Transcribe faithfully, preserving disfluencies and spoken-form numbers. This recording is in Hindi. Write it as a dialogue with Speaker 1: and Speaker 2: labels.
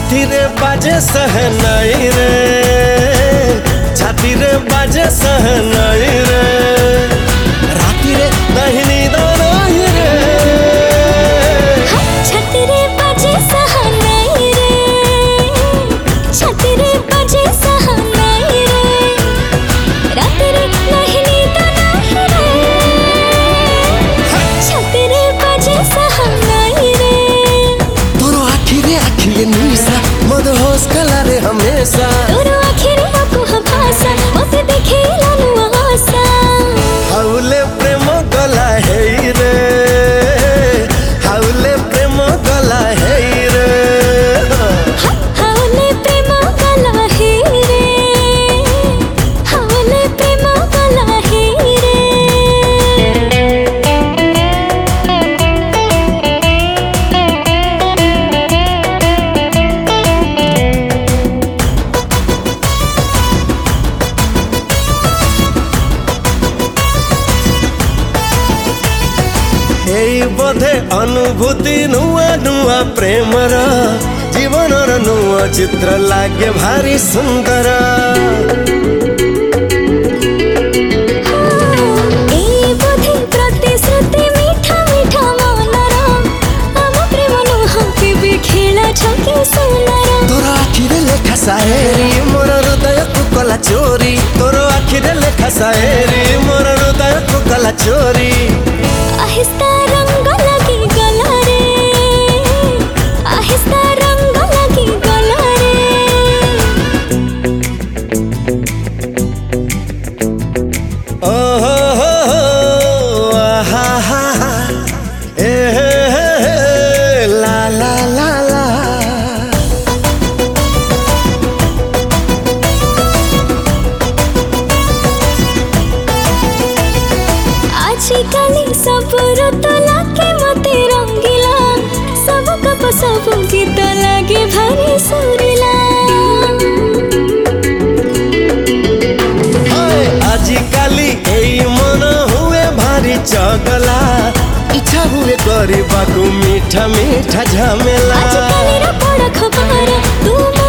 Speaker 1: छाती रे बाजे सहनाई रे, छाती रे बाजे सहनाई रे, राती रे नहीं नींद नहीं रे।
Speaker 2: छाती रे बाजे सहनाई रे, छाती रे बाजे सहनाई रे, राती रे नहीं नींद नहीं रे। छाती रे बाजे सहनाई रे।
Speaker 1: तोरो आखी रे आखी ये निशा मदहोश कला रे हमेशा।
Speaker 2: तोरो आखी रे आखो भाषा मते देखे लानु आशा।
Speaker 1: हाउले प्रेम गला है रे, हाउले प्रेम गला है रे।
Speaker 2: हाउले प्रेम गला है रे, हाउले प्रेम गला है रे।
Speaker 1: एई बोधे अनुभूति नुआ नुआ प्रेमर, जीवनर नुआ चित्र लागे भारी सुंदर।
Speaker 2: एई बोधे प्रतिश्रुति मीठा मीठा मनर, आम प्रेम नुहति भी खेला छके सुनर।
Speaker 1: तोर आखिरे लेखा शायरी मोर हृदय को कला चोरी, तोर आखिरे लेखा शायरी मोर हृदय को कला चोरी।
Speaker 2: आहिस्ता रंग लगी गला रे, आहिस्ता रंग लगी गला रे।
Speaker 1: ओ हो हो हो आहा हा हा ए हे हे हे ला ला ला ला।
Speaker 2: आजिकाली सब ऋतु लागे मते रंगीला, सब कप सब गीत लागे भारी सुरीला।
Speaker 1: आजिकाली एई मन हुए भारी चगला, इच्छा हुए करबाकू मीठा मीठा झमेला।
Speaker 2: आजिकाली रा बड़ खबर तू